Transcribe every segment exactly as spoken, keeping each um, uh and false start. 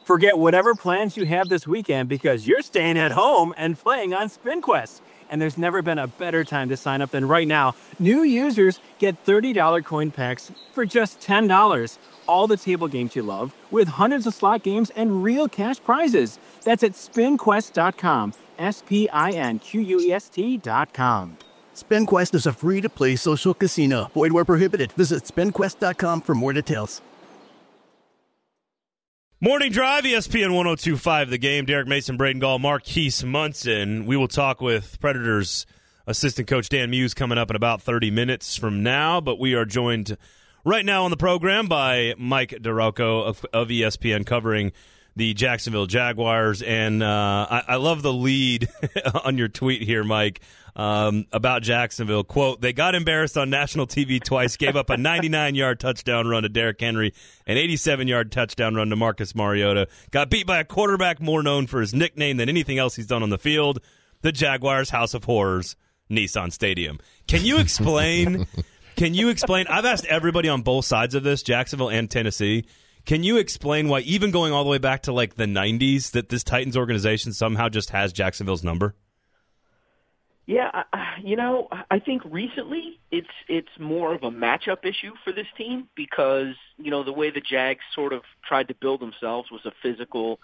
Forget whatever plans you have this weekend because you're staying at home and playing on SpinQuest. And there's never been a better time to sign up than right now. New users get thirty dollars coin packs for just ten dollars. All the table games you love, with hundreds of slot games and real cash prizes. That's at spin quest dot com. S P I N Q U E S T dot com. SpinQuest is a free-to-play social casino. Void where prohibited. Visit spin quest dot com for more details. Morning Drive, E S P N one oh two point five The Game. Derek Mason, Braden Gall, Marquise Munson. We will talk with Predators assistant coach Dan Muse coming up in about thirty minutes from now, but we are joined right now on the program by Mike DeRocco of, of E S P N covering the Jacksonville Jaguars. And uh, I, I love the lead on your tweet here, Mike, um, about Jacksonville. Quote, they got embarrassed on national T V twice, gave up a ninety-nine-yard touchdown run to Derrick Henry, an eighty-seven-yard touchdown run to Marcus Mariota, got beat by a quarterback more known for his nickname than anything else he's done on the field, the Jaguars' House of Horrors, Nissan Stadium. Can you explain... Can you explain? I've asked everybody on both sides of this, Jacksonville and Tennessee. Can you explain why, even going all the way back to like the nineties, that this Titans organization somehow just has Jacksonville's number? Yeah, you know, I think recently it's it's more of a matchup issue for this team because, you know, the way the Jags sort of tried to build themselves was a physical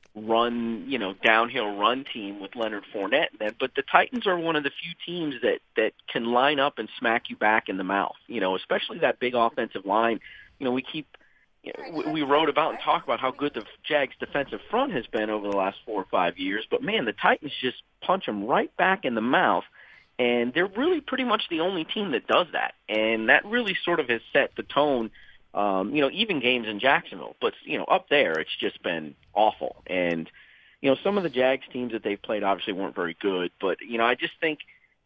run, you know, downhill run team with Leonard Fournette. But the Titans are one of the few teams that, that can line up and smack you back in the mouth, you know, especially that big offensive line. You know, we keep you know, we wrote about and talked about how good the Jags defensive front has been over the last four or five years. But, man, the Titans just punch them right back in the mouth. And they're really pretty much the only team that does that. And that really sort of has set the tone, um, you know, even games in Jacksonville. But, you know, up there it's just been awful. And, you know, some of the Jags teams that they've played obviously weren't very good. But, you know, I just think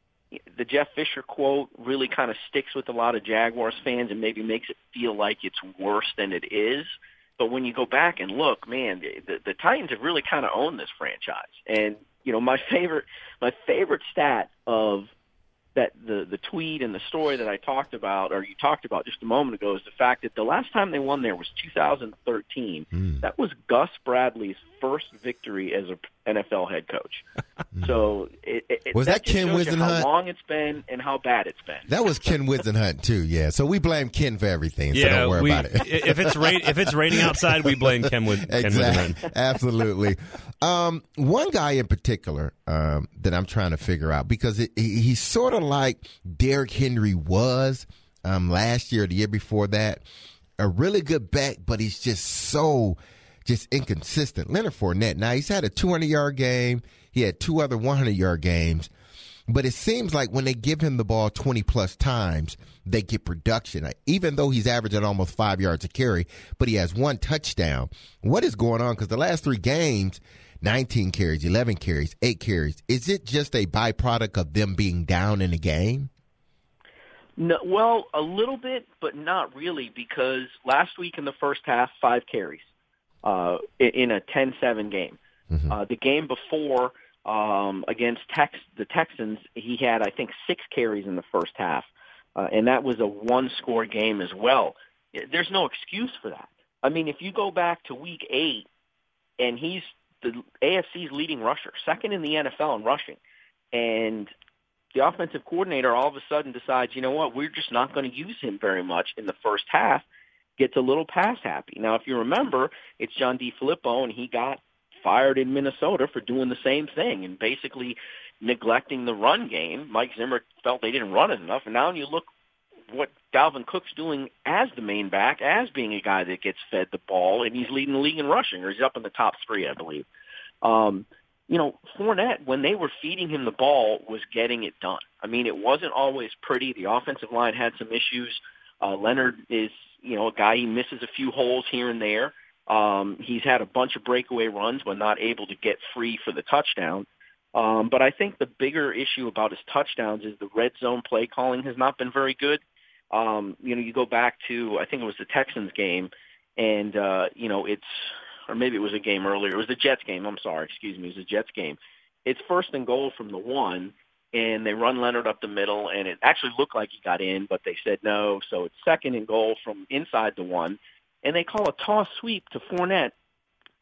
the Jeff Fisher quote really kind of sticks with a lot of Jaguars fans and maybe makes it feel like it's worse than it is. But when you go back and look, man, the, the Titans have really kind of owned this franchise. And, you know, my favorite my favorite stat of that the, the tweet and the story that I talked about, or you talked about just a moment ago, is the fact that the last time they won there was two thousand thirteen. Mm. That was Gus Bradley's first victory as an N F L head coach. So it, it, was that, that Ken Wisenhunt? How long it's been and how bad it's been. That was Ken Wisenhunt too. Yeah. So we blame Ken for everything. So yeah, don't worry we, about it. if it's rain, if it's raining outside, we blame Ken, Wis- exactly. Ken Wisenhunt. Absolutely. Um, one guy in particular um, that I'm trying to figure out, because it, he, he's sort of like Derrick Henry was um, last year, or the year before that, a really good back, but he's just so just inconsistent. Leonard Fournette. Now he's had a two hundred yard game. He had two other one hundred yard games, but it seems like when they give him the ball twenty plus times, they get production. Even though he's averaging almost five yards a carry, but he has one touchdown. What is going on? Because the last three games, nineteen carries, eleven carries, eight carries. Is it just a byproduct of them being down in the game? No, well, a little bit, but not really, because last week in the first half, five carries uh, in a ten seven game. Mm-hmm. Uh, the game before um, against Tex- the Texans, he had, I think, six carries in the first half, uh, and that was a one-score game as well. There's no excuse for that. I mean, if you go back to week eight, and he's the A F C's leading rusher, second in the N F L in rushing, and the offensive coordinator all of a sudden decides, you know what, we're just not going to use him very much in the first half, gets a little pass happy. Now, if you remember, it's John DeFilippo, and he got fired in Minnesota for doing the same thing and basically neglecting the run game. Mike Zimmer felt they didn't run it enough, and now when you look what Dalvin Cook's doing as the main back, as being a guy that gets fed the ball, and he's leading the league in rushing, or he's up in the top three, I believe. Um, you know, Fournette, when they were feeding him the ball, was getting it done. I mean, it wasn't always pretty. The offensive line had some issues. Uh, Leonard is, you know, a guy, he misses a few holes here and there. Um, he's had a bunch of breakaway runs but not able to get free for the touchdown. Um, but I think the bigger issue about his touchdowns is the red zone play calling has not been very good. Um, you know, you go back to, I think it was the Texans game, and, uh, you know, it's, or maybe it was a game earlier. It was the Jets game. I'm sorry. Excuse me. It was the Jets game. It's first and goal from the one, and they run Leonard up the middle, and it actually looked like he got in, but they said no. So it's second and goal from inside the one, and they call a toss sweep to Fournette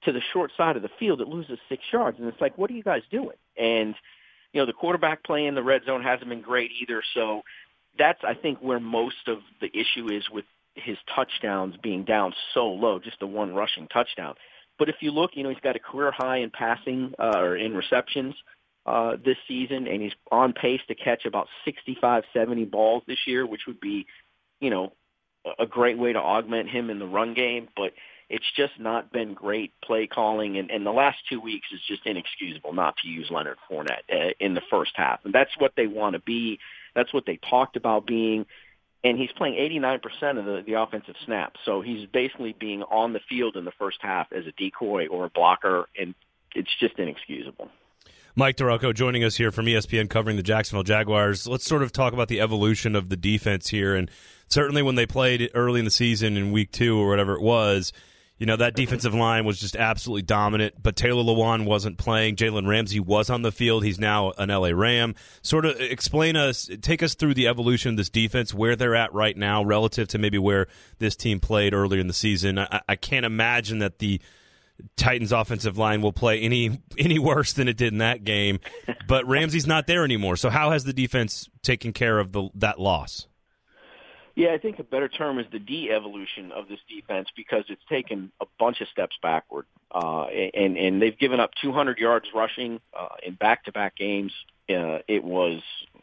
to the short side of the field, it loses six yards. And it's like, what are you guys doing? And, you know, the quarterback play in the red zone hasn't been great either. So that's, I think, where most of the issue is with his touchdowns being down so low, just the one rushing touchdown. But if you look, you know, he's got a career high in passing uh, or in receptions uh, this season, and he's on pace to catch about sixty-five, seventy balls this year, which would be, you know, a great way to augment him in the run game. But it's just not been great play calling, and, and the last two weeks is just inexcusable not to use Leonard Fournette uh, in the first half. And that's what they want to be. That's what they talked about being. And he's playing eighty-nine percent of the, the offensive snaps. So he's basically being on the field in the first half as a decoy or a blocker, and it's just inexcusable. Mike Taraco joining us here from E S P N covering the Jacksonville Jaguars. Let's sort of talk about the evolution of the defense here. And certainly when they played early in the season in week two or whatever it was, you know, that defensive line was just absolutely dominant, but Taylor Lewan wasn't playing. Jalen Ramsey was on the field. He's now an L A Ram. Sort of explain us, take us through the evolution of this defense, where they're at right now relative to maybe where this team played earlier in the season. I, I can't imagine that the Titans offensive line will play any any worse than it did in that game, but Ramsey's not there anymore. So how has the defense taken care of the, that loss? Yeah, I think a better term is the de-evolution of this defense, because it's taken a bunch of steps backward. Uh, and, and they've given up two hundred yards rushing uh, in back-to-back games. Uh, it was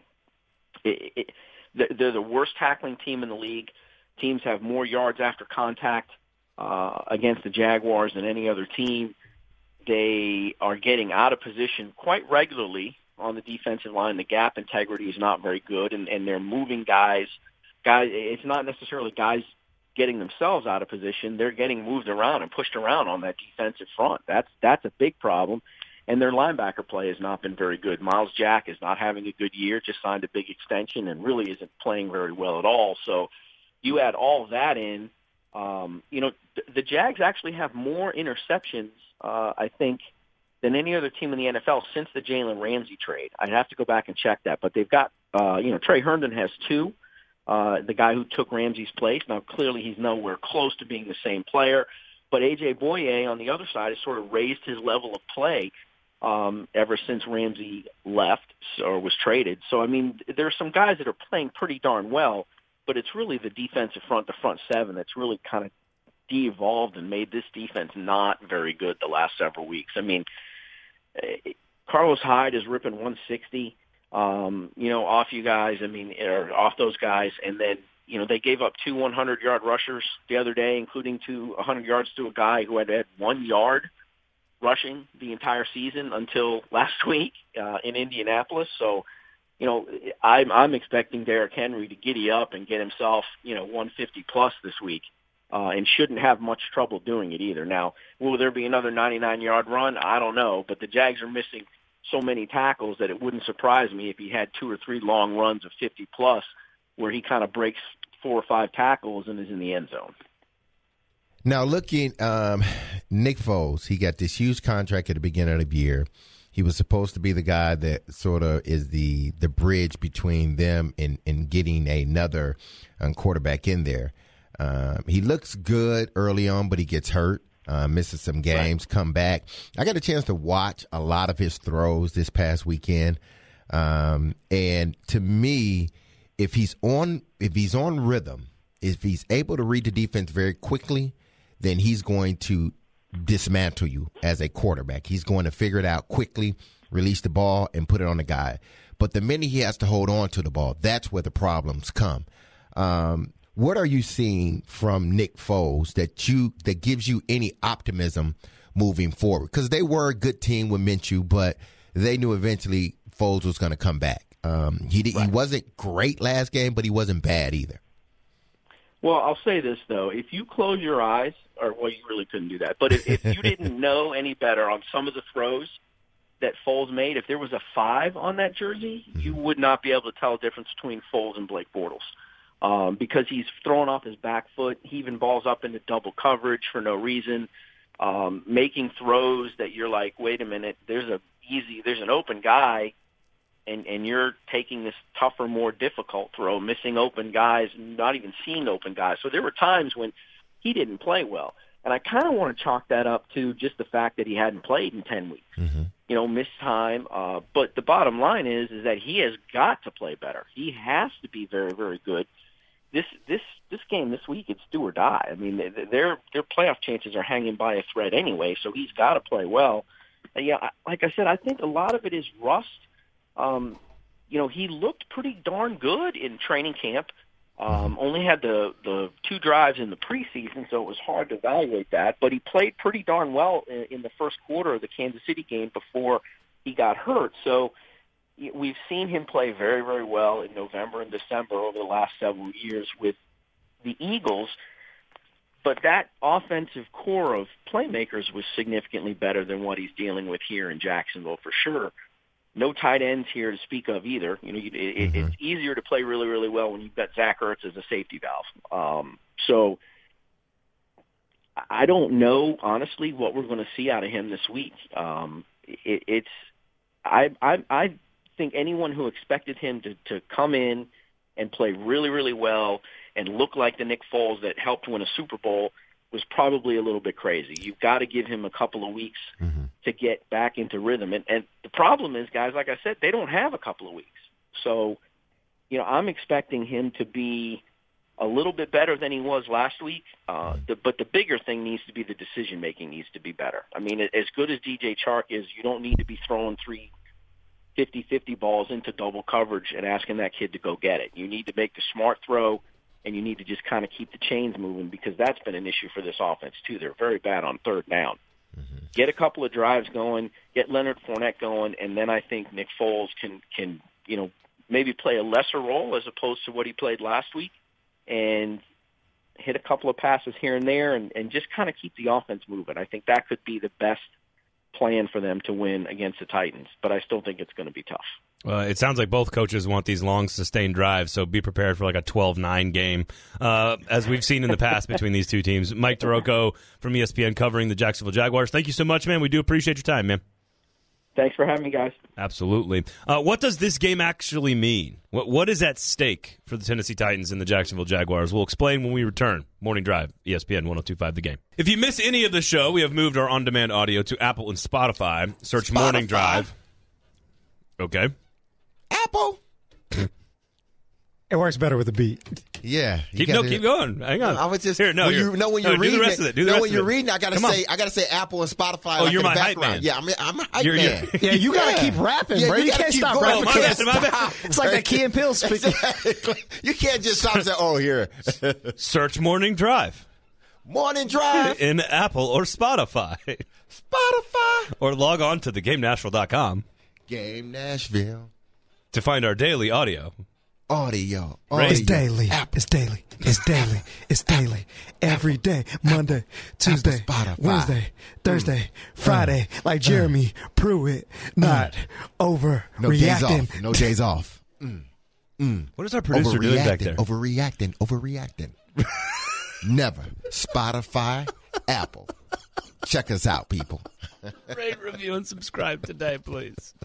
it, it, they're the worst tackling team in the league. Teams have more yards after contact uh, against the Jaguars than any other team. They are getting out of position quite regularly on the defensive line. The gap integrity is not very good, and, and they're moving guys – Guys, it's not necessarily guys getting themselves out of position. They're getting moved around and pushed around on that defensive front. That's that's a big problem. And their linebacker play has not been very good. Miles Jack is not having a good year, just signed a big extension and really isn't playing very well at all. So you add all of that in, um, you know, th- the Jags actually have more interceptions, uh, I think, than any other team in the N F L since the Jalen Ramsey trade. I'd have to go back and check that. But they've got, uh, you know, Trey Herndon has two. Uh, the guy who took Ramsey's place. Now, clearly he's nowhere close to being the same player, but A J Boye on the other side has sort of raised his level of play um, ever since Ramsey left or was traded. So, I mean, there are some guys that are playing pretty darn well, but it's really the defensive front, the front seven, that's really kind of de-evolved and made this defense not very good the last several weeks. I mean, Carlos Hyde is ripping one sixty. Um, you know, off you guys, I mean, or off those guys. And then, you know, they gave up two hundred-yard rushers the other day, including two one hundred yards to a guy who had had one yard rushing the entire season until last week uh, in Indianapolis. So, you know, I'm, I'm expecting Derrick Henry to giddy up and get himself, you know, one fifty plus this week uh, and shouldn't have much trouble doing it either. Now, will there be another ninety-nine-yard run? I don't know, but the Jags are missing so many tackles that it wouldn't surprise me if he had two or three long runs of fifty plus where he kind of breaks four or five tackles and is in the end zone. Now, looking, um, Nick Foles, he got this huge contract at the beginning of the year. He was supposed to be the guy that sort of is the, the bridge between them and, and getting another um, quarterback in there. Um, he looks good early on, but he gets hurt. Uh, misses some games, right. Come back. I got a chance to watch a lot of his throws this past weekend, um, and to me, if he's on, if he's on rhythm, if he's able to read the defense very quickly, then he's going to dismantle you as a quarterback. He's going to figure it out quickly, release the ball, and put it on the guy. But the minute he has to hold on to the ball, that's where the problems come. Um, What are you seeing from Nick Foles that you that gives you any optimism moving forward? Because they were a good team with Minshew, but they knew eventually Foles was going to come back. Um, he right. he wasn't great last game, but he wasn't bad either. Well, I'll say this, though. If you close your eyes, or, well, you really couldn't do that, but if, if you didn't know any better on some of the throws that Foles made, if there was a five on that jersey, mm-hmm. you would not be able to tell the difference between Foles and Blake Bortles. Um, because he's throwing off his back foot, heaving balls up into double coverage for no reason, um, making throws that you're like, wait a minute, there's a easy, there's an open guy, and, and you're taking this tougher, more difficult throw, missing open guys, not even seeing open guys. So there were times when he didn't play well. And I kind of want to chalk that up to just the fact that he hadn't played in ten weeks. Mm-hmm. You know, missed time. Uh, but the bottom line is, is that he has got to play better. He has to be very, very good. This this this game this week, it's do or die. I mean, their their playoff chances are hanging by a thread anyway. So he's got to play well. And yeah, like I said, I think a lot of it is rust. Um, you know, he looked pretty darn good in training camp. Um, only had the, the two drives in the preseason, so it was hard to evaluate that. But he played pretty darn well in, in the first quarter of the Kansas City game before he got hurt. So we've seen him play very, very well in November and December over the last several years with the Eagles. But that offensive core of playmakers was significantly better than what he's dealing with here in Jacksonville for sure. No tight ends here to speak of either. You know, it, mm-hmm. it's easier to play really, really well when you've got Zach Ertz as a safety valve. Um, so I don't know, honestly, what we're going to see out of him this week. Um, it, it's I, I I think anyone who expected him to, to come in and play really, really well and look like the Nick Foles that helped win a Super Bowl was probably a little bit crazy. You've got to give him a couple of weeks mm-hmm. to get back into rhythm. And, and the problem is, guys, like I said, they don't have a couple of weeks. So, you know, I'm expecting him to be a little bit better than he was last week. Uh, the, but the bigger thing needs to be the decision-making needs to be better. I mean, as good as D J Chark is, you don't need to be throwing three fifty-fifty balls into double coverage and asking that kid to go get it. You need to make the smart throw, and you need to just kind of keep the chains moving because that's been an issue for this offense, too. They're very bad on third down. Mm-hmm. Get a couple of drives going, get Leonard Fournette going, and then I think Nick Foles can, can, you know, maybe play a lesser role as opposed to what he played last week and hit a couple of passes here and there and, and just kind of keep the offense moving. I think that could be the best plan for them to win against the Titans, but I still think it's going to be tough. Well, it sounds like both coaches want these long, sustained drives, so be prepared for like a twelve nine game, uh, as we've seen in the past between these two teams. Mike Toroco from E S P N covering the Jacksonville Jaguars. Thank you so much, man. We do appreciate your time, man. Thanks for having me, guys. Absolutely. Uh, what does this game actually mean? What What is at stake for the Tennessee Titans and the Jacksonville Jaguars? We'll explain when we return. Morning Drive, E S P N one oh two point five The Game. If you miss any of the show, we have moved our on-demand audio to Apple and Spotify. Search Spotify. Morning Drive. Okay. Apple. It works better with a beat. Yeah. Keep, no, keep going. Hang on. I was just here. No, when you know when you're no, reading do the rest of it. Do the no, rest when of you're it. reading, I gotta Come say, on. I gotta say Apple and Spotify. Oh, like you're in the my hype background. man. Yeah, I'm, I'm a hype You're, man. Yeah, you gotta Yeah. keep rapping, Yeah, bro. you You, gotta can't keep stop going. rapping. Oh, my You bad, can't my bad. stop. It's like that Key and Peele speaking. Exactly. You can't just stop and say, "Oh, here." Search Morning Drive Morning Drive in Apple or Spotify. Spotify. Or log on to the game nashville dot com Game Nashville. to find our daily audio. Audio. Right. It's Audio. daily. Apple. It's daily. It's daily. It's daily. Every day. Monday, Tuesday, Spotify. Wednesday, Thursday, Friday. Like Jeremy Pruitt, not over No days reacting. off. No days off. Mm. Mm. What is our producer doing back there? Overreacting. Overreacting. Never. Spotify, Apple. Check us out, people. Rate, review, and subscribe today, please.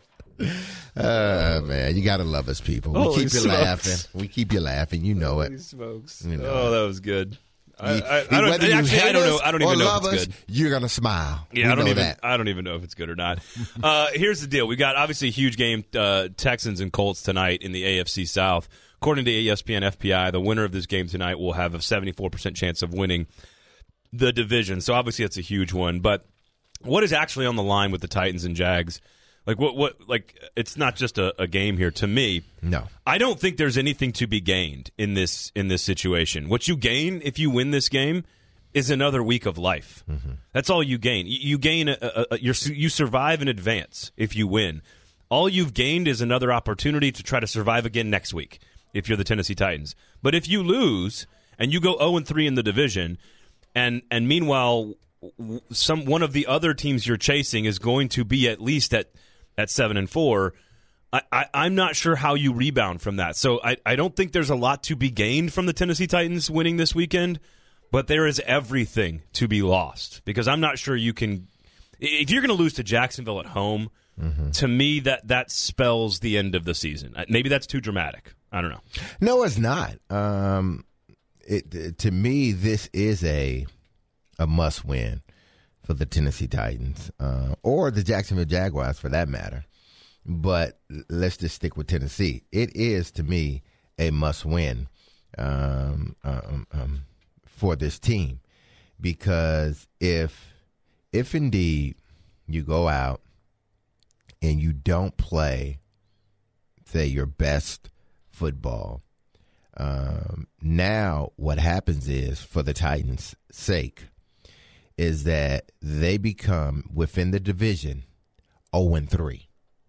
Uh, man, you gotta love us, people. We Holy keep you smokes. laughing. We keep you laughing. You know it. Holy smokes. You know Oh, it. that was good. I, You- I, I don't, whether you actually, I hate don't know. us I don't or even know love if it's us, good. you're gonna smile. Yeah, we I don't know even. that. I don't even know if it's good or not. uh, here's the deal: we got obviously a huge game, uh, Texans and Colts tonight in the A F C South. According to E S P N F P I, the winner of this game tonight will have a seventy-four percent chance of winning the division. So obviously, it's a huge one. But what is actually on the line with the Titans and Jags? Like what? What? Like it's not just a, a game here. To me, No. I don't think there's anything to be gained in this in this situation. What you gain if you win this game is another week of life. Mm-hmm. That's all you gain. You, you gain a, a, a you're, you survive in advance if you win. All you've gained is another opportunity to try to survive again next week if you're the Tennessee Titans. But if you lose and you go oh and three in the division, and and meanwhile some one of the other teams you're chasing is going to be at least at at seven and four. I, I, I'm not sure how you rebound from that. So I, I don't think there's a lot to be gained from the Tennessee Titans winning this weekend, but there is everything to be lost because I'm not sure you can. If you're going to lose to Jacksonville at home, mm-hmm. to me that that spells the end of the season. Maybe that's too dramatic. I don't know. No, it's not. Um, it, to me, this is a a must win for the Tennessee Titans, uh, or the Jacksonville Jaguars for that matter. But let's just stick with Tennessee. It is, to me, a must win um, um, um, for this team, because if if indeed you go out and you don't play, say, your best football, um, now what happens is, for the Titans' sake, is that they become, within the division, oh and three.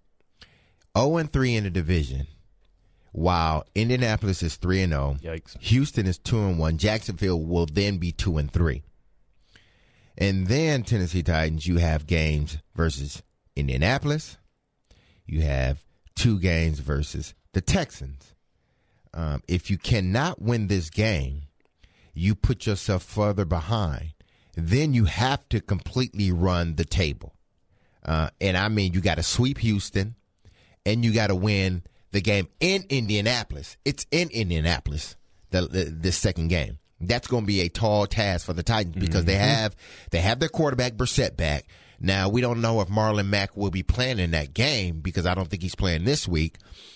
oh and three in the division, while Indianapolis is three and oh. Yikes. Houston is two and one. Jacksonville will then be two and three. And then, Tennessee Titans, you have games versus Indianapolis. You have two games versus the Texans. Um, if you cannot win this game, you put yourself further behind. Then you have to completely run the table. Uh, and I mean, you got to sweep Houston, and you got to win the game in Indianapolis. It's in Indianapolis, the, the this second game. That's going to be a tall task for the Titans, because mm-hmm. they have they have their quarterback Brissett back. Now, we don't know if Marlon Mack will be playing in that game, because I don't think he's playing this week.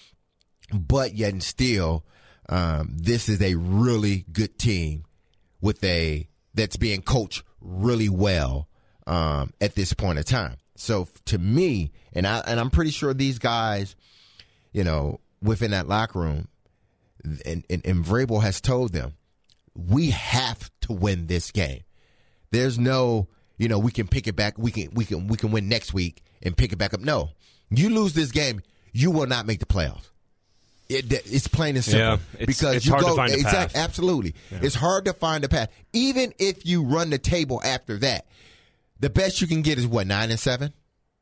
But yet and still, um, this is a really good team with a that's being coached really well um, at this point in time. So to me, and I and I'm pretty sure these guys, you know, within that locker room, and, and, and Vrabel has told them, we have to win this game. There's no, you know, we can pick it back. We can we can we can win next week and pick it back up. No, you lose this game, you will not make the playoffs. It, it's plain and simple. Yeah, it's, because it's you hard go, to find a exact, path. Absolutely. Yeah. It's hard to find a path. Even if you run the table after that, the best you can get is what, nine and seven?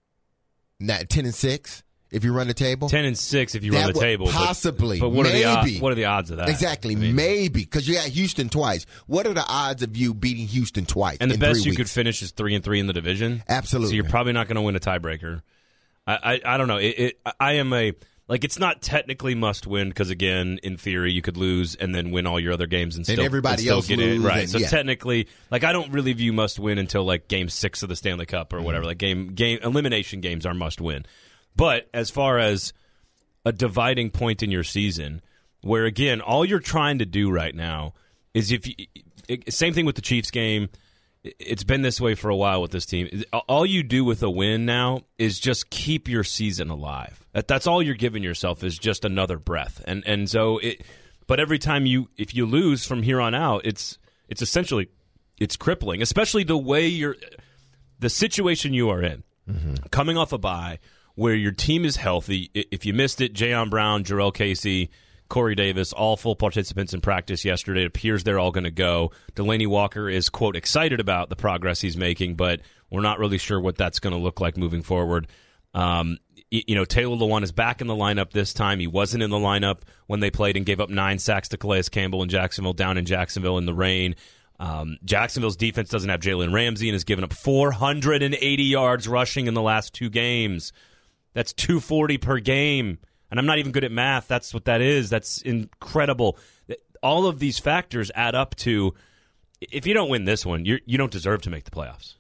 Not ten and six if you run the table? Ten and six if you that run the table. Possibly. But, but what, maybe. Are the odds, what are the odds of that? Exactly. I mean, maybe. Because you got Houston twice. What are the odds of you beating Houston twice? And the in best three you weeks? could finish is three and three in the division. Absolutely. So you're probably not going to win a tiebreaker. I, I, I don't know. It, it, I am a. Like, it's not technically must win, because, again, in theory, you could lose and then win all your other games and still, and everybody and still else get lose, in. Right. And, so yeah. technically, like, I don't really view must win until, like, game six of the Stanley Cup or mm-hmm. whatever. Like, game game elimination games are must win. But as far as a dividing point in your season, where, again, all you're trying to do right now is if you, it, same thing with the Chiefs game. It's been this way for a while with this team. All you do with a win now is just keep your season alive. That, that's all you're giving yourself, is just another breath. And and so, it, but every time you, if you lose from here on out, it's it's essentially it's crippling. Especially the way you're, the situation you are in, mm-hmm. coming off a bye where your team is healthy. If you missed it, Jayon Brown, Jarrell Casey, Corey Davis, all full participants in practice yesterday. It appears they're all going to go. Delanie Walker is, quote, excited about the progress he's making, but we're not really sure what that's going to look like moving forward. Um, you know, Taylor Lewan is back in the lineup this time. He wasn't in the lineup when they played and gave up nine sacks to Calais Campbell in Jacksonville, down in Jacksonville in the rain. Um, Jacksonville's defense doesn't have Jalen Ramsey and has given up four hundred eighty yards rushing in the last two games. That's two forty per game. And I'm not even good at math. That's what that is. That's incredible. All of these factors add up to, if you don't win this one, you you don't deserve to make the playoffs.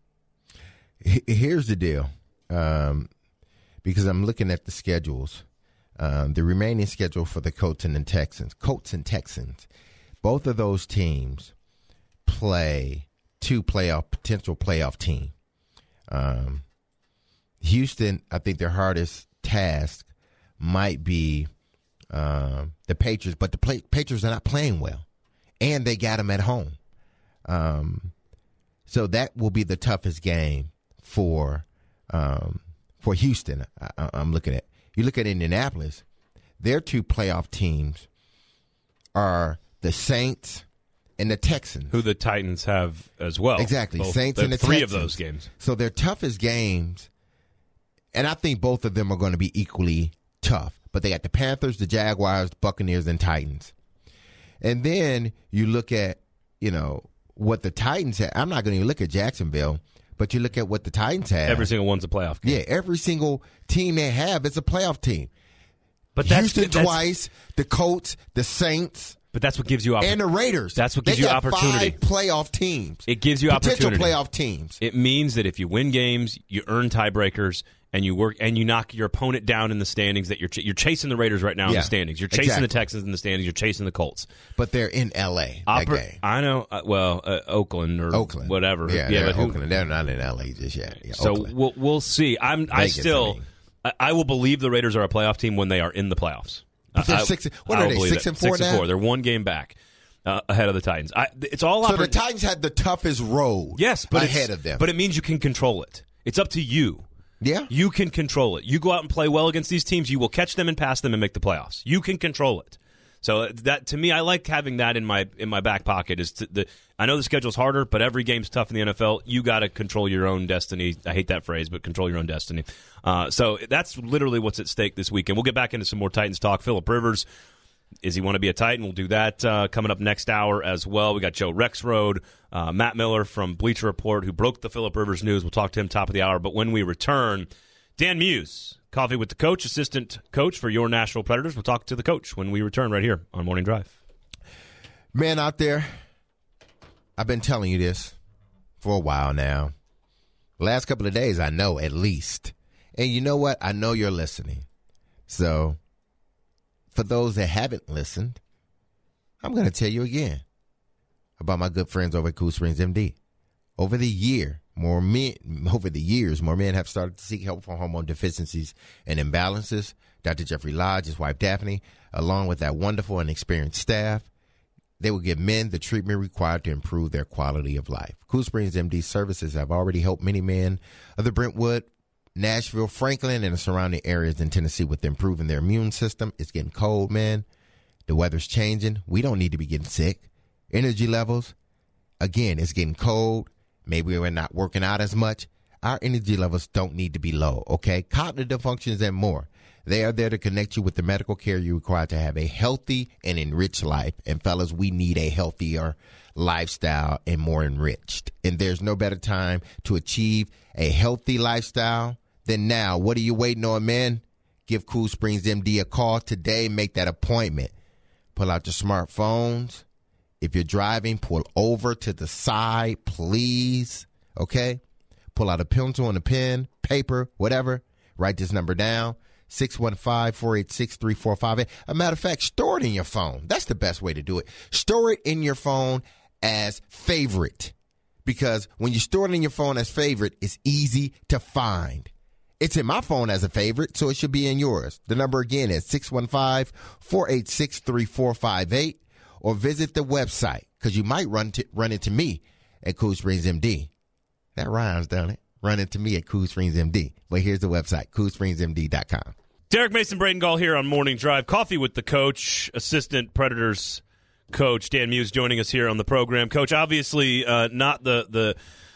Here's the deal. Um, because I'm looking at the schedules, um, the remaining schedule for the Colts and the Texans. Colts and Texans, both of those teams play two playoff potential playoff team. Um, Houston, I think their hardest task might be um, the Patriots, but the play- Patriots are not playing well, and they got them at home. Um, so that will be the toughest game for um, for Houston. I- I'm looking at. You look at Indianapolis, their two playoff teams are the Saints and the Texans, who the Titans have as well. Exactly, Both, Saints and the three Texans. of those games. So their toughest games, and I think both of them are going to be equally tough, but they got the Panthers, the Jaguars, the Buccaneers, and Titans. And then you look at, you know, what the Titans have. I'm not going to even look at Jacksonville, but you look at what the Titans have. Every single one's a playoff game. Yeah, every single team they have is a playoff team. But that's, Houston that's, twice, the Colts, the Saints. But that's what gives you opportunity. And the Raiders. That's what they gives you got opportunity. Five playoff teams. It gives you Potential opportunity. playoff teams. It means that if you win games, you earn tiebreakers, and you work and you knock your opponent down in the standings. That you're ch- you're chasing the Raiders right now in Yeah, the standings. You're chasing exactly. the Texans in the standings. You're chasing the Colts. But they're in L A. That Oppor- game. I know. Uh, well, uh, Oakland or Oakland, whatever. Yeah, yeah they're but who, Oakland. They're not in L A just yet. Yeah, so Oakland. we'll we'll see. I'm I Vegas, still I mean. I, I will believe the Raiders are a playoff team when they are in the playoffs. But they're I- six. What I are will they? believe Six it. and four Six now. and four. They're one game back uh, ahead of the Titans. I, it's all So oppor- the Titans had the toughest road. yes, but ahead it's- of them. But it means you can control it. It's up to you. Yeah. You can control it. You go out and play well against these teams, you will catch them and pass them and make the playoffs. You can control it. So that to me, I like having that in my in my back pocket. Is to, the I know the schedule's harder, but every game's tough in the N F L. You got to control your own destiny. I hate that phrase, but control your own destiny. Uh, so that's literally what's at stake this weekend. We'll get back into some more Titans talk. Phillip Rivers, is he want to be a Titan? We'll do that uh, coming up next hour as well. We got Joe Rexrode, uh, Matt Miller from Bleacher Report, who broke the Phillip Rivers news. We'll talk to him top of the hour. But when we return, Dan Muse, Coffee with the Coach, assistant coach for your Nashville Predators. We'll talk to the coach when we return right here on Morning Drive. Man out there, I've been telling you this for a while now. The last couple of days, I know at least. And you know what? I know you're listening. So for those that haven't listened, I'm going to tell you again about my good friends over at Cool Springs M D. Over the year, more men, over the years, more men have started to seek help for hormone deficiencies and imbalances. Doctor Jeffrey Lodge, his wife Daphne, along with that wonderful and experienced staff, they will give men the treatment required to improve their quality of life. Cool Springs M D services have already helped many men of the Brentwood, Nashville, Franklin, and the surrounding areas in Tennessee with improving their immune system. It's getting cold, man. The weather's changing. We don't need to be getting sick. Energy levels, again, it's getting cold. Maybe we're not working out as much. Our energy levels don't need to be low, okay? Cognitive functions and more. They are there to connect you with the medical care you require to have a healthy and enriched life. And fellas, we need a healthier lifestyle and more enriched. And there's no better time to achieve a healthy lifestyle than now. What are you waiting on, man? Give Cool Springs M D a call today. Make that appointment. Pull out your smartphones. If you're driving, pull over to the side, please. Okay? Pull out a pencil and a pen, paper, whatever. Write this number down. six one five, four eight six, three four five eight. A matter of fact, store it in your phone. That's the best way to do it. Store it in your phone as favorite. Because when you store it in your phone as favorite, it's easy to find. It's in my phone as a favorite, so it should be in yours. The number again is six one five, four eight six, three four five eight. Or visit the website, because you might run to, run into me at Cool Springs M D. That rhymes, don't it? Run into me at Cool Springs M D. But here's the website, cool springs m d dot com. Derek Mason, Braden Gall here on Morning Drive. Coffee with the Coach, assistant Predators coach Dan Muse joining us here on the program. Coach, obviously uh, not the the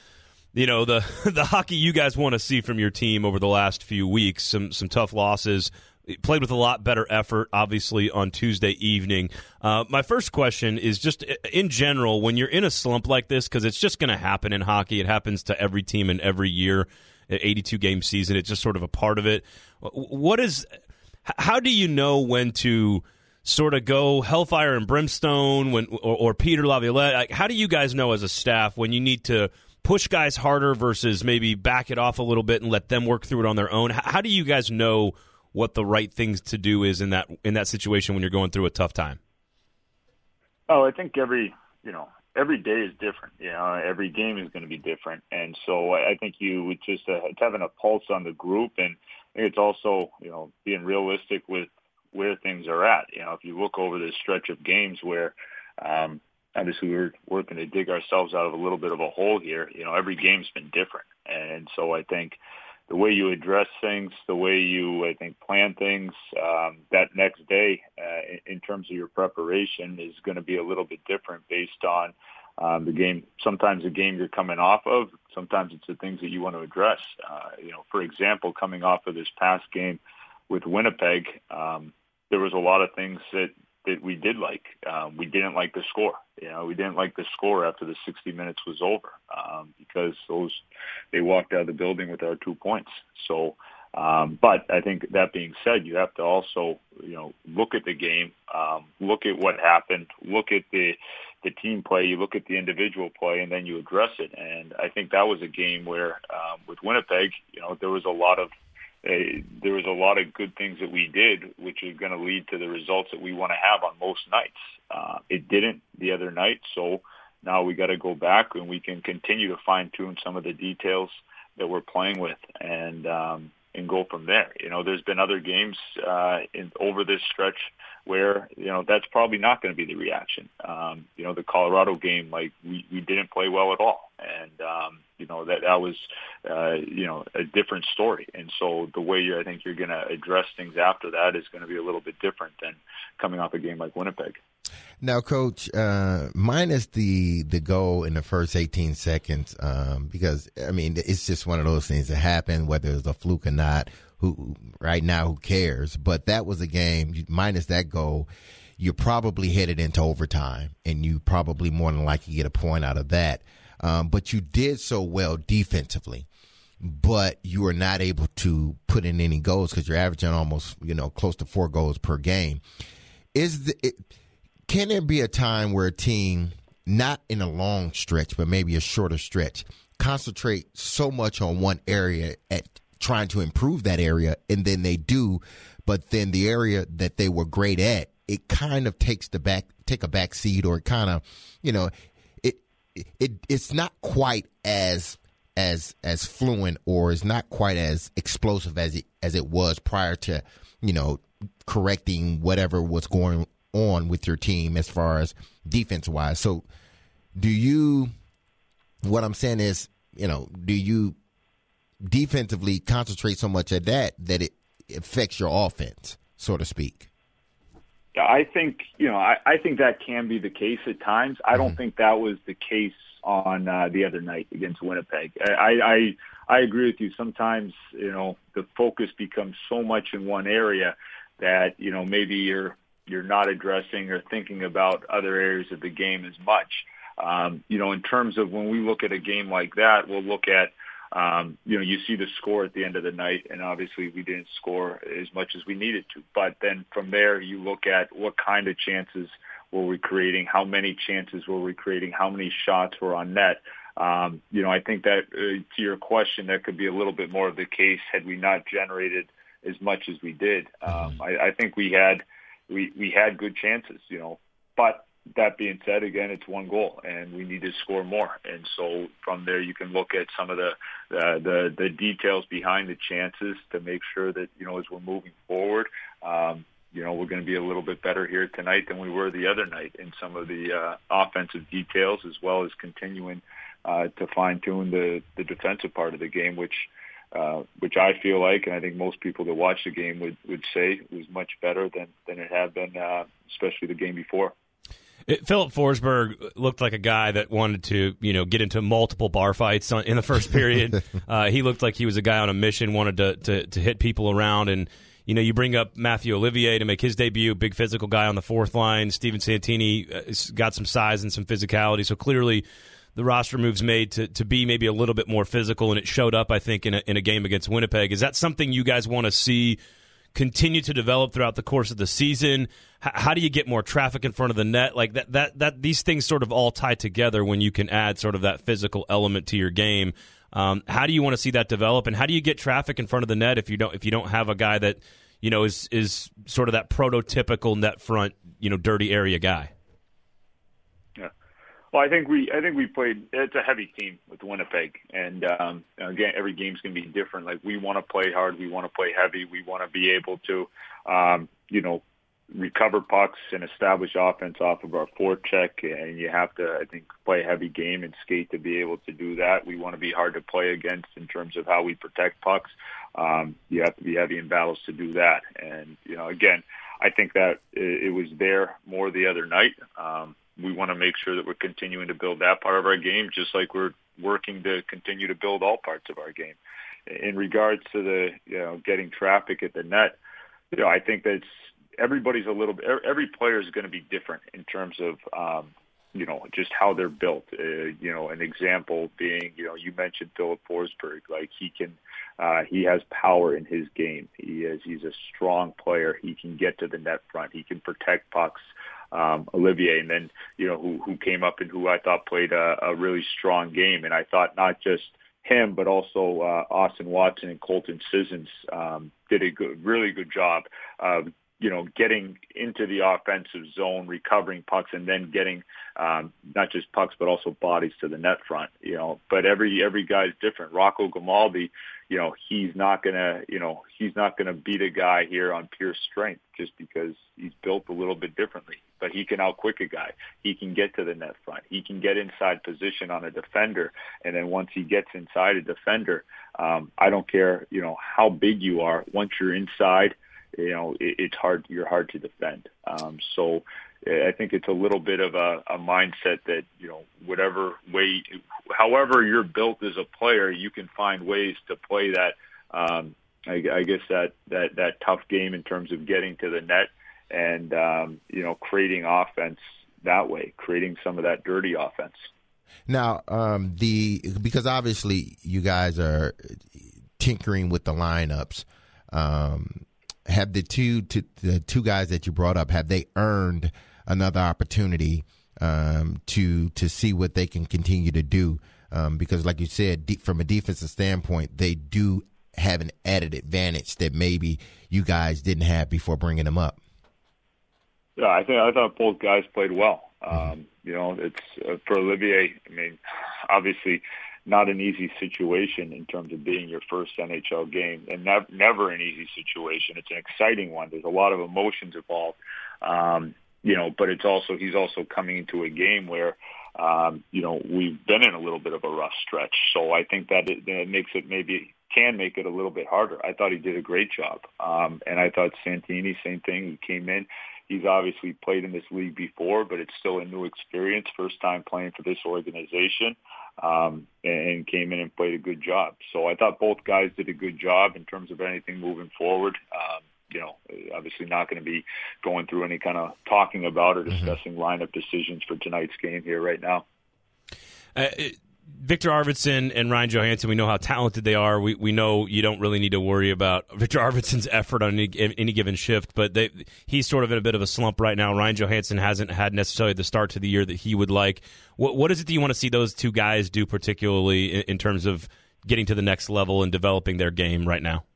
you know the the hockey you guys want to see from your team over the last few weeks. Some some tough losses. Played with a lot better effort, obviously, on Tuesday evening. Uh, my first question is just in general, when you're in a slump like this, because it's just going to happen in hockey. It happens to every team and every year, an eighty-two game season. It's just sort of a part of it. What is? How do you know when to sort of go hellfire and brimstone when, or, or Peter Laviolette? Like, how do you guys know as a staff when you need to push guys harder versus maybe back it off a little bit and let them work through it on their own? How do you guys know what the right things to do is in that in that situation when you're going through a tough time? Oh, I think every you know every day is different. You know, every game is going to be different, and so I think you would just uh, it's having a pulse on the group, and I think it's also you know being realistic with where things are at. You know, if you look over this stretch of games where um, obviously we're working to dig ourselves out of a little bit of a hole here. You know, every game's been different, and so I think the way you address things, the way you, I think, plan things um, that next day uh, in, in terms of your preparation is going to be a little bit different based on um, the game. Sometimes the game you're coming off of, sometimes it's the things that you want to address. Uh, you know, for example, coming off of this past game with Winnipeg, um, there was a lot of things that, that we did like. Um, we didn't like the score. You know, we didn't like the score after the sixty minutes was over um, because those they walked out of the building with our two points. So Um, but I think that being said, you have to also, you know, look at the game, um, look at what happened, look at the the team play, you look at the individual play, and then you address it. And I think that was a game where, um, with Winnipeg, you know, there was a lot of uh, there was a lot of good things that we did, which is going to lead to the results that we want to have on most nights. Uh, it didn't the other night, so now we got to go back and we can continue to fine tune some of the details that we're playing with, and um, and go from there. You know, there's been other games uh, in over this stretch where, you know, that's probably not going to be the reaction. Um, you know, the Colorado game, like, we, we didn't play well at all. And, um, you know, that, that was, uh, you know, a different story. And so the way you I think you're going to address things after that is going to be a little bit different than coming off a game like Winnipeg. Now, Coach, uh, minus the the goal in the first eighteen seconds, um, because, I mean, it's just one of those things that happen, whether it's a fluke or not. Who right now, who cares? But that was a game, minus that goal, you're probably headed into overtime, and you probably more than likely get a point out of that. Um, but you did so well defensively, but you were not able to put in any goals because you're averaging almost, you know, close to four goals per game. Is the it, Can there be a time where a team, not in a long stretch, but maybe a shorter stretch, concentrate so much on one area at trying to improve that area, and then they do, but then the area that they were great at, it kind of takes the back, take a back seat, or it kind of, you know, it it it's not quite as as as fluent, or it's not quite as explosive as it as it was prior to, you know, correcting whatever was going on with your team as far as defense wise. So do you, what I'm saying is, you know, do you defensively concentrate so much at that that it affects your offense, so to speak? Yeah, I think, you know, I, I think that can be the case at times. I don't mm-hmm. think that was the case on uh, the other night against Winnipeg. I, I I agree with you. Sometimes, you know, the focus becomes so much in one area that, you know, maybe you're you're not addressing or thinking about other areas of the game as much. Um, you know, in terms of when we look at a game like that, we'll look at, um, you know, you see the score at the end of the night, and obviously we didn't score as much as we needed to. But then from there, you look at what kind of chances were we creating, how many chances were we creating, how many shots were on net. Um, you know, I think that uh, to your question, that could be a little bit more of the case had we not generated as much as we did. Um, I, I think we had we, we had good chances, you know, but that being said, again, it's one goal, and we need to score more. And so from there, you can look at some of the uh, the the details behind the chances to make sure that, you know, as we're moving forward, um, you know, we're going to be a little bit better here tonight than we were the other night in some of the uh, offensive details, as well as continuing uh, to fine tune the the defensive part of the game, which. Uh, which I feel like, and I think most people that watch the game would, would say was much better than, than it had been, uh, especially the game before. It, Philip Forsberg looked like a guy that wanted to, you know, get into multiple bar fights on, in the first period. uh, he looked like he was a guy on a mission, wanted to, to, to hit people around. And, you know, you bring up Matthew Olivier to make his debut, big physical guy on the fourth line. Steven Santini uh, got some size and some physicality. So clearly the roster moves made to, to be maybe a little bit more physical, and it showed up, I think, in a, in a game against Winnipeg. Is that something you guys want to see continue to develop throughout the course of the season? H- how do you get more traffic in front of the net? Like that, that, that these things sort of all tie together when you can add sort of that physical element to your game. Um, how do you want to see that develop, and how do you get traffic in front of the net if you don't if you don't have a guy that, you know, is is sort of that prototypical net front, you know, dirty area guy? Well, I think we I think we played. It's a heavy team with Winnipeg, and um, again, every game's going to be different. Like, we want to play hard, we want to play heavy, we want to be able to, um, you know, recover pucks and establish offense off of our forecheck. And you have to, I think, play a heavy game and skate to be able to do that. We want to be hard to play against in terms of how we protect pucks. Um, you have to be heavy in battles to do that. And, you know, again, I think that it was there more the other night. Um, we want to make sure that we're continuing to build that part of our game, just like we're working to continue to build all parts of our game. In regards to the, you know, getting traffic at the net, you know, I think that's everybody's a little bit, every player is going to be different in terms of, um, you know, just how they're built. Uh, you know, an example being, you know, you mentioned Philip Forsberg. Like he can, uh, he has power in his game. He is, he's a strong player. He can get to the net front. He can protect pucks. Um, Olivier, and then, you know, who, who came up and who I thought played a, a really strong game. And I thought not just him, but also uh, Austin Watson and Colton Sissons um, did a good, really good job of, you know, getting into the offensive zone, recovering pucks, and then getting um, not just pucks, but also bodies to the net front, you know. But every every guy's different. Rocco Grimaldi, you know, he's not going to, you know, he's not going to beat a guy here on pure strength just because he's built a little bit differently. But he can outquick a guy. He can get to the net front. He can get inside position on a defender. And then once he gets inside a defender, um, I don't care, you know, how big you are. Once you're inside, you know, it, it's hard. You're hard to defend. Um, so I think it's a little bit of a, a mindset that, you know, whatever way, however you're built as a player, you can find ways to play that. Um, I, I guess that, that that tough game in terms of getting to the net and um, you know, creating offense that way, creating some of that dirty offense. Now, um, the because obviously you guys are tinkering with the lineups. Um, Have the two to, the two guys that you brought up, have they earned another opportunity um, to to see what they can continue to do? Um, because, like you said, de- from a defensive standpoint, they do have an added advantage that maybe you guys didn't have before bringing them up. Yeah, I think I thought both guys played well. Um, you know, it's uh, for Olivier. I mean, obviously, not an easy situation in terms of being your first N H L game, and nev- never an easy situation. It's an exciting one. There's a lot of emotions involved, um, you know, but it's also, he's also coming into a game where, um, you know, we've been in a little bit of a rough stretch. So I think that it, that it makes it maybe can make it a little bit harder. I thought he did a great job. Um, and I thought Santini, same thing. He came in. He's obviously played in this league before, but it's still a new experience, first time playing for this organization, um, and came in and played a good job. So I thought both guys did a good job in terms of anything moving forward. Um, you know, obviously not going to be going through any kind of talking about or discussing mm-hmm. lineup decisions for tonight's game here right now. Uh, it- Victor Arvidsson and Ryan Johansson, we know how talented they are. We we know you don't really need to worry about Victor Arvidsson's effort on any, any given shift, but they, he's sort of in a bit of a slump right now. Ryan Johansson hasn't had necessarily the start to the year that he would like. What What is it that you want to see those two guys do, particularly in, in terms of getting to the next level and developing their game right now?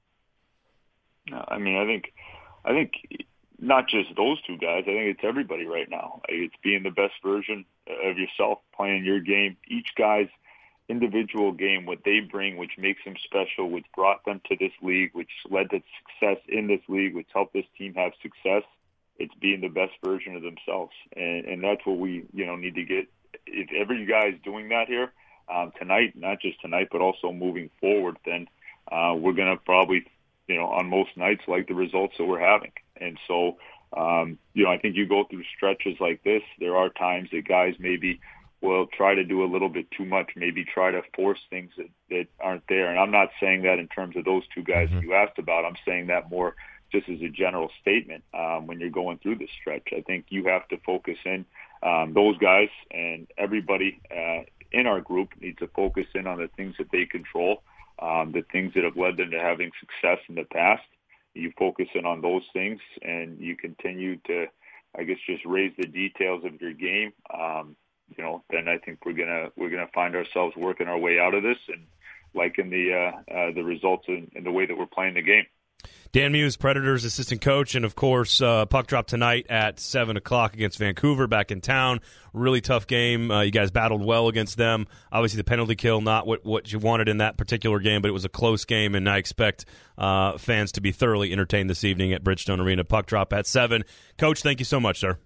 I mean, I think, I think not just those two guys. I think it's everybody right now. It's being the best version of yourself, playing your game. Each guy's individual game, what they bring, which makes them special, which brought them to this league, which led to success in this league, which helped this team have success. It's being the best version of themselves, and and that's what we you know need to get. If every guy is doing that here um, tonight, not just tonight, but also moving forward, then uh, we're going to probably you know on most nights like the results that we're having. And so um, you know I think you go through stretches like this. There are times that guys maybe will try to do a little bit too much, maybe try to force things that, that aren't there. And I'm not saying that in terms of those two guys mm-hmm. you asked about. I'm saying that more just as a general statement um, when you're going through this stretch. I think you have to focus in. Um, those guys and everybody uh, in our group needs to focus in on the things that they control, um, the things that have led them to having success in the past. You focus in on those things, and you continue to, I guess, just raise the details of your game. Um, you know, then I think we're gonna we're gonna find ourselves working our way out of this and liking the uh, uh, the results and, and the way that we're playing the game. Dan Muse, Predators assistant coach, and of course, uh, puck drop tonight at seven o'clock against Vancouver back in town. Really tough game. Uh, you guys battled well against them. Obviously, the penalty kill, not what, what you wanted in that particular game, but it was a close game, and I expect uh, fans to be thoroughly entertained this evening at Bridgestone Arena. Puck drop at seven. Coach, thank you so much, sir.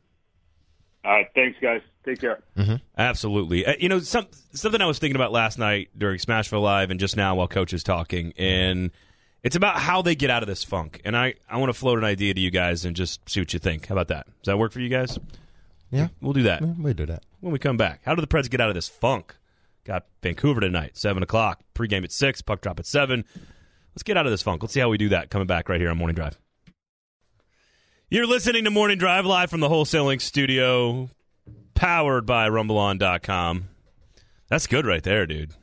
All right, thanks, guys. Take care. Mm-hmm. Absolutely. Uh, you know, some, something I was thinking about last night during Smashville Live and just now while Coach is talking, and it's about how they get out of this funk. And I, I want to float an idea to you guys and just see what you think. How about that? Does that work for you guys? Yeah. We'll do that. Yeah, we'll do that. When we come back. How do the Preds get out of this funk? Got Vancouver tonight, seven o'clock. Pregame at six, puck drop at seven. Let's get out of this funk. Let's see how we do that coming back right here on Morning Drive. You're listening to Morning Drive live from the Wholesaling Studio. powered by rumble on dot com. That's good right there, dude.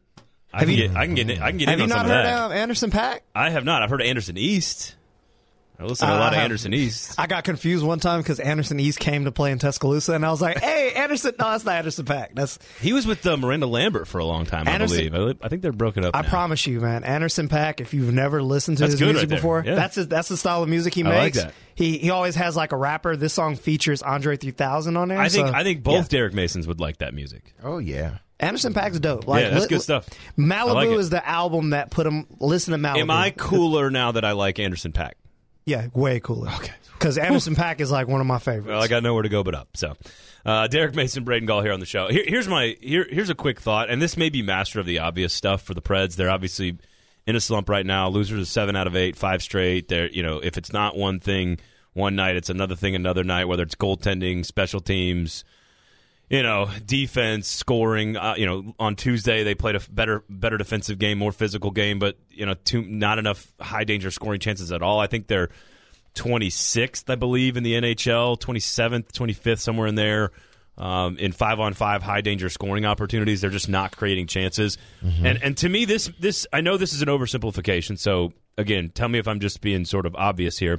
I Have can, you- get, I can get I can get Have in you on not some of heard that. of Anderson .Paak? I have not. I've heard of Anderson East. I listen to a lot of Uh, Anderson East. I got confused one time because Anderson East came to play in Tuscaloosa, and I was like, "Hey, Anderson! No, that's not Anderson .Paak. That's He was with uh, Miranda Lambert for a long time, Anderson- I believe. I, I think they're broken up I now. promise you, man. Anderson .Paak. If you've never listened to That's his good music right there. before, Yeah. that's his, that's the style of music he I like makes. that. He he always has like a rapper. This song features Andre three thousand on there. I think so, I think both yeah. Derek Masons would like that music. Oh yeah. Anderson .Paak's dope. Like, yeah, that's li- good stuff. Malibu I like it. is the album that put him. Listen to Malibu. Am I cooler now that I like Anderson .Paak? Yeah, way cooler. Okay. Because Anderson .Paak is like one of my favorites. Well, I got nowhere to go but up. So, uh, Derek Mason, Braden Gall here on the show. Here, here's my here, here's a quick thought, and this may be master of the obvious stuff for the Preds. They're obviously in a slump right now. Losers of seven out of eight, five straight. They're you know if it's not one thing one night, it's another thing another night. Whether it's goaltending, special teams, you know, defense, scoring. Uh, you know, on Tuesday they played a better better defensive game, more physical game, but you know, too, not enough high danger scoring chances at all. I think they're twenty-sixth, I believe, in the N H L, twenty-seventh, twenty-fifth, somewhere in there, um, in five-on-five high-danger scoring opportunities. They're just not creating chances. Mm-hmm. And and to me, this this I know this is an oversimplification, so, again, tell me if I'm just being sort of obvious here.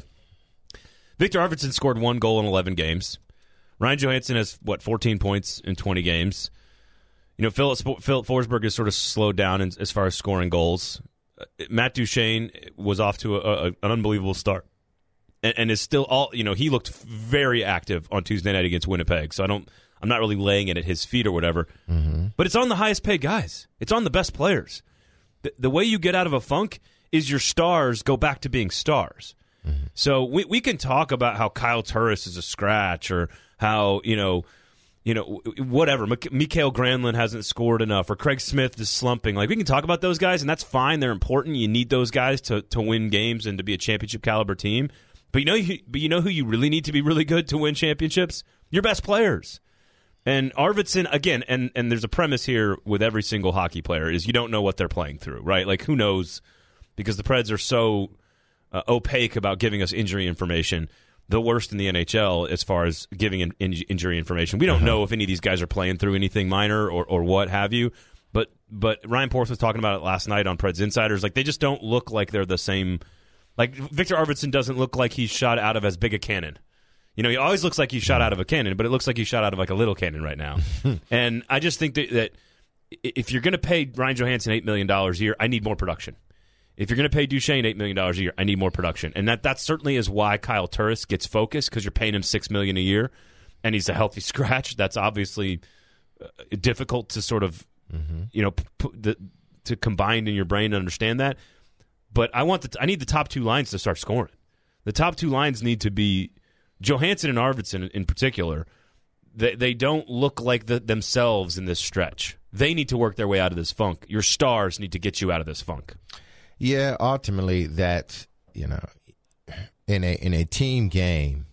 Victor Arvidsson scored one goal in eleven games. Ryan Johansson has, what, fourteen points in twenty games. You know, Philip, Philip Forsberg has sort of slowed down in, as far as scoring goals. Uh, Matt Duchene was off to a, a, an unbelievable start. And is still all you know. He looked very active on Tuesday night against Winnipeg. So I don't. I'm not really laying it at his feet or whatever. Mm-hmm. But it's on the highest paid guys. It's on the best players. The, the way you get out of a funk is your stars go back to being stars. Mm-hmm. So we we can talk about how Kyle Turris is a scratch or how you know, you know whatever. Mikael Granlund hasn't scored enough or Craig Smith is slumping. Like we can talk about those guys and that's fine. They're important. You need those guys to to win games and to be a championship caliber team. But you know, but you know who you really need to be really good to win championships? Your best players. And Arvidsson, again, and, and there's a premise here with every single hockey player is you don't know what they're playing through, right? Like, who knows? Because the Preds are so uh, opaque about giving us injury information, the worst in the N H L as far as giving in, in, injury information. We don't uh-huh. know if any of these guys are playing through anything minor or, or what have you. But but Ryan Porth was talking about it last night on Preds Insiders. Like, they just don't look like they're the same. Like, Victor Arvidsson doesn't look like he's shot out of as big a cannon. You know, he always looks like he's shot out of a cannon, but it looks like he's shot out of like a little cannon right now. And I just think that, that if you're going to pay Ryan Johansson eight million dollars a year, I need more production. If you're going to pay Duchene eight million dollars a year, I need more production. And that, that certainly is why Kyle Turris gets focused, because you're paying him six million dollars a year, and he's a healthy scratch. That's obviously uh, difficult to sort of, mm-hmm. you know, p- the, to combine in your brain to understand that. But I want the I need the top two lines to start scoring. The top two lines need to be Johansson and Arvidsson in particular. They they don't look like the, themselves in this stretch. They need to work their way out of this funk. Your stars need to get you out of this funk. Yeah, ultimately, that's you know, in a in a team game,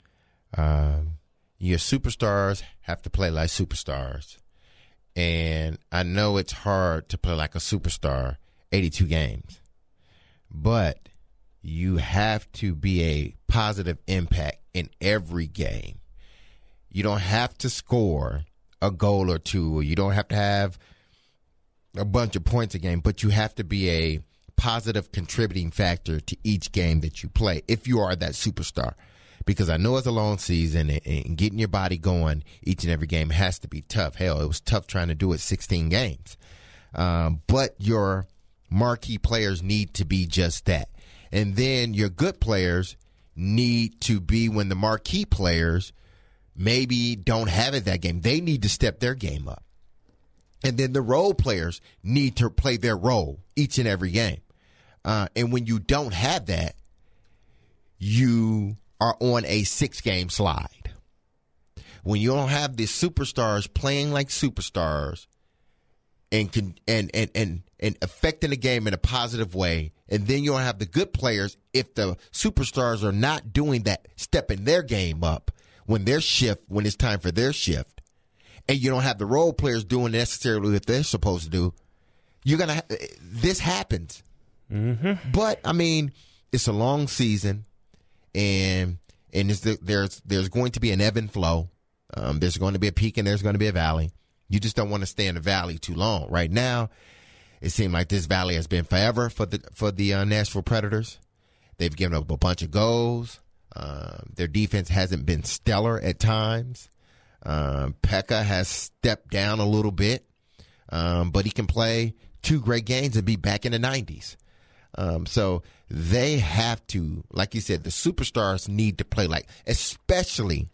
um, your superstars have to play like superstars, and I know it's hard to play like a superstar eighty-two games. But you have to be a positive impact in every game. You don't have to score a goal or two, or you don't have to have a bunch of points a game, but you have to be a positive contributing factor to each game that you play if you are that superstar. Because I know it's a long season, and, and getting your body going each and every game has to be tough. Hell, it was tough trying to do it sixteen games. Um, but your marquee players need to be just that. And then your good players need to be when the marquee players maybe don't have it that game. They need to step their game up. And then the role players need to play their role each and every game. Uh, and when you don't have that, you are on a six-game slide. When you don't have the superstars playing like superstars and can and and and and affecting the game in a positive way, and then you don't have the good players if the superstars are not doing that, stepping their game up when their shift, when it's time for their shift, and you don't have the role players doing necessarily what they're supposed to do, you're gonna. Ha- this happens. Mm-hmm. But I mean, it's a long season, and and it's the, there's there's going to be an ebb and flow. Um, there's going to be a peak and there's going to be a valley. You just don't want to stay in the valley too long. Right now, it seems like this valley has been forever for the for the uh, Nashville Predators. They've given up a bunch of goals. Uh, their defense hasn't been stellar at times. Um, Pekka has stepped down a little bit, um, but he can play two great games and be back in the nineties. Um, so they have to, like you said, the superstars need to play like, especially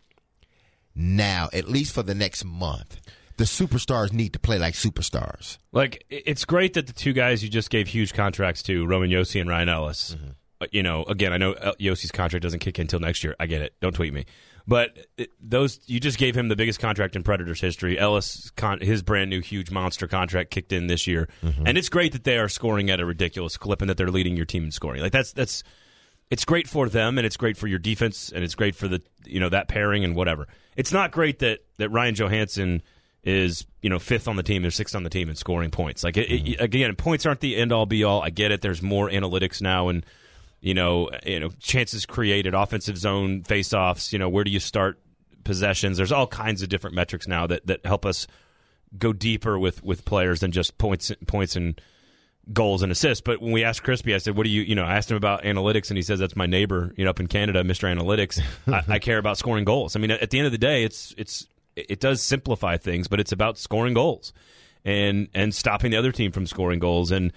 now, at least for the next month. The superstars need to play like superstars. Like, it's great that the two guys you just gave huge contracts to, Roman Josi and Ryan Ellis, mm-hmm. uh, you know, again, I know Josi's contract doesn't kick in until next year. I get it. Don't tweet me. But it, those you just gave him the biggest contract in Predators history. Ellis, con, his brand new huge monster contract kicked in this year. Mm-hmm. And it's great that they are scoring at a ridiculous clip and that they're leading your team in scoring. Like, that's that's it's great for them, and it's great for your defense, and it's great for the, you know, that pairing and whatever. It's not great that, that Ryan Johansson is, you know, fifth on the team or sixth on the team and scoring points. Like, it, mm-hmm. it, again, points aren't the end-all, be-all. I get it. There's more analytics now and, you know, you know, chances created, offensive zone face-offs, you know, where do you start possessions? There's all kinds of different metrics now that, that help us go deeper with, with players than just points points and goals and assists. But when we asked Crispy, I said, what do you, you know, I asked him about analytics, and he says, that's my neighbor, you know, up in Canada, Mister Analytics. I, I care about scoring goals. I mean, at the end of the day, it's it's it does simplify things, but it's about scoring goals and and stopping the other team from scoring goals. And,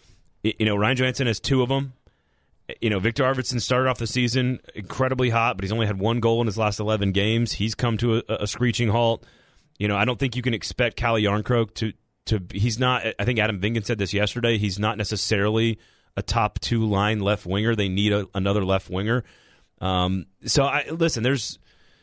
you know, Ryan Johansson has two of them. You know, Victor Arvidsson started off the season incredibly hot, but he's only had one goal in his last eleven games. He's come to a, a screeching halt. You know, I don't think you can expect Calle Jarnkrok to to. He's not. I think Adam Vingan said this yesterday. He's not necessarily a top two line left winger. They need a, another left winger. Um, so I listen. There's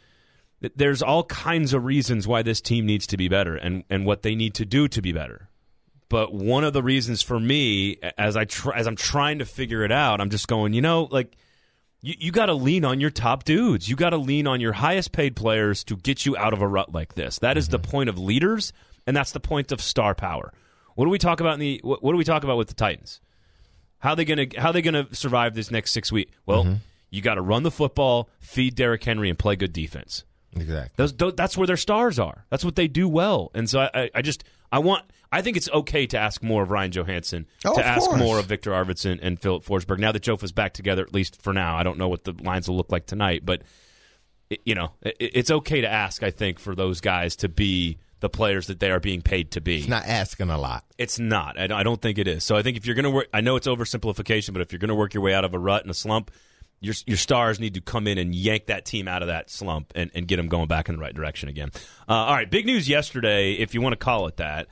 there's all kinds of reasons why this team needs to be better, and and what they need to do to be better. But one of the reasons for me, as I try, as I'm trying to figure it out, I'm just going, you know, like you, you got to lean on your top dudes. You got to lean on your highest paid players to get you out of a rut like this. That is mm-hmm. the point of leaders, and that's the point of star power. What do we talk about in the? What, what do we talk about with the Titans? How they gonna how they gonna survive this next six weeks? Well, mm-hmm. you got to run the football, feed Derrick Henry, and play good defense. Exactly. Those, those, that's where their stars are. That's what they do well. And so I, I just I want I think it's okay to ask more of Ryan Johansson, oh, to ask course. more of Victor Arvidsson and Philip Forsberg. Now that Jofa's back together, at least for now, I don't know what the lines will look like tonight, but it, you know, it, it's okay to ask. I think for those guys to be the players that they are being paid to be. It's not asking a lot. It's not. I, I don't think it is. So I think if you're going to work, I know it's oversimplification, but if you're going to work your way out of a rut and a slump, Your your stars need to come in and yank that team out of that slump and, and get them going back in the right direction again. Uh, all right, big news yesterday, if you want to call it that,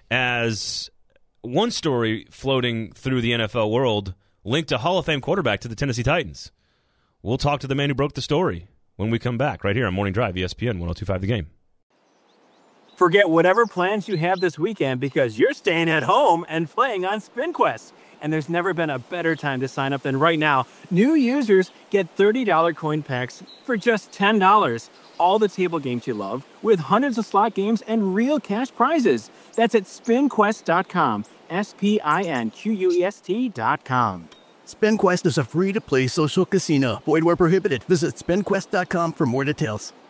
as one story floating through the N F L world linked a Hall of Fame quarterback to the Tennessee Titans. We'll talk to the man who broke the story when we come back right here on Morning Drive, E S P N one oh two point five The Game. Forget whatever plans you have this weekend because you're staying at home and playing on SpinQuest. And there's never been a better time to sign up than right now. New users get thirty dollars coin packs for just ten dollars. All the table games you love with hundreds of slot games and real cash prizes. That's at spin quest dot com. S P I N Q U E S T dot com. SpinQuest is a free-to-play social casino. Void where prohibited. Visit spin quest dot com for more details.